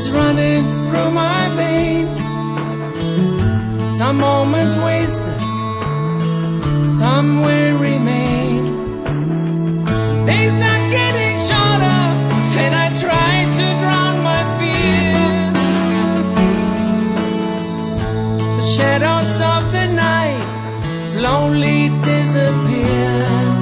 is running through my veins. Some moments wasted, some will remain. Days are getting shorter, and I try to drown my fears. The shadows of the night slowly disappear.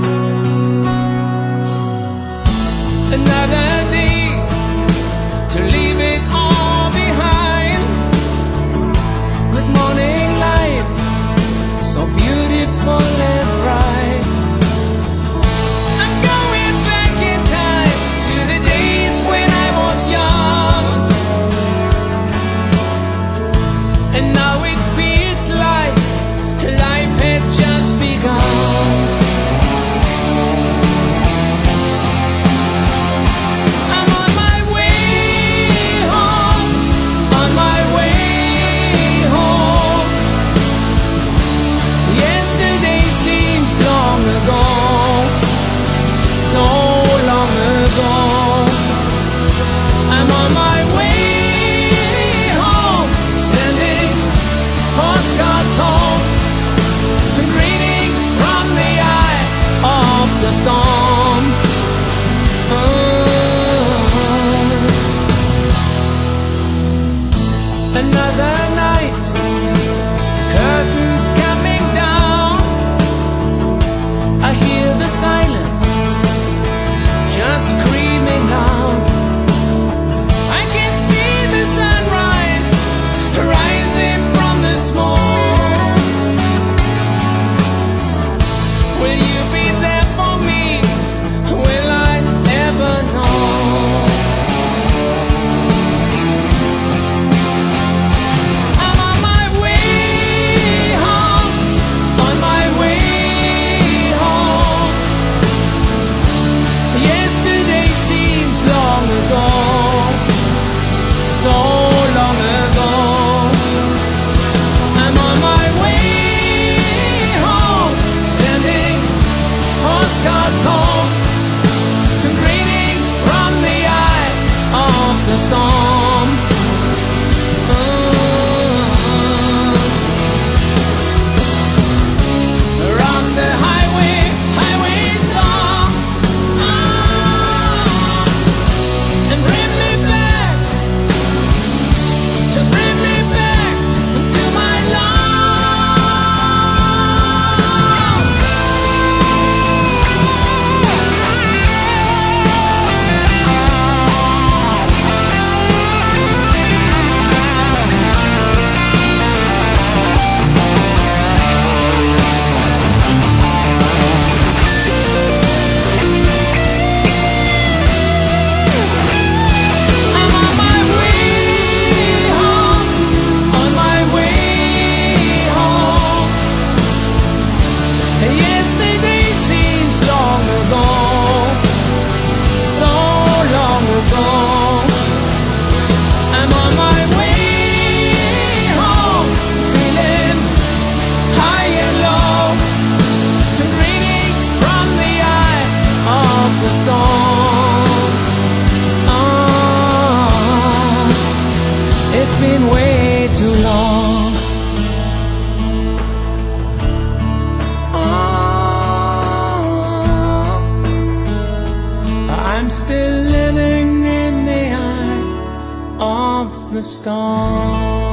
Another day to leave it all behind. Good morning, life, so beautiful and bright. I'm going back in time to the days when I was young, and now it feels like life had just begun. Storm. Another night, curtains coming down. I hear the silence just screaming loud. I can see the sunrise rising from the smoke. Will you be there? It's been way too long. I'm still living in the eye of the storm.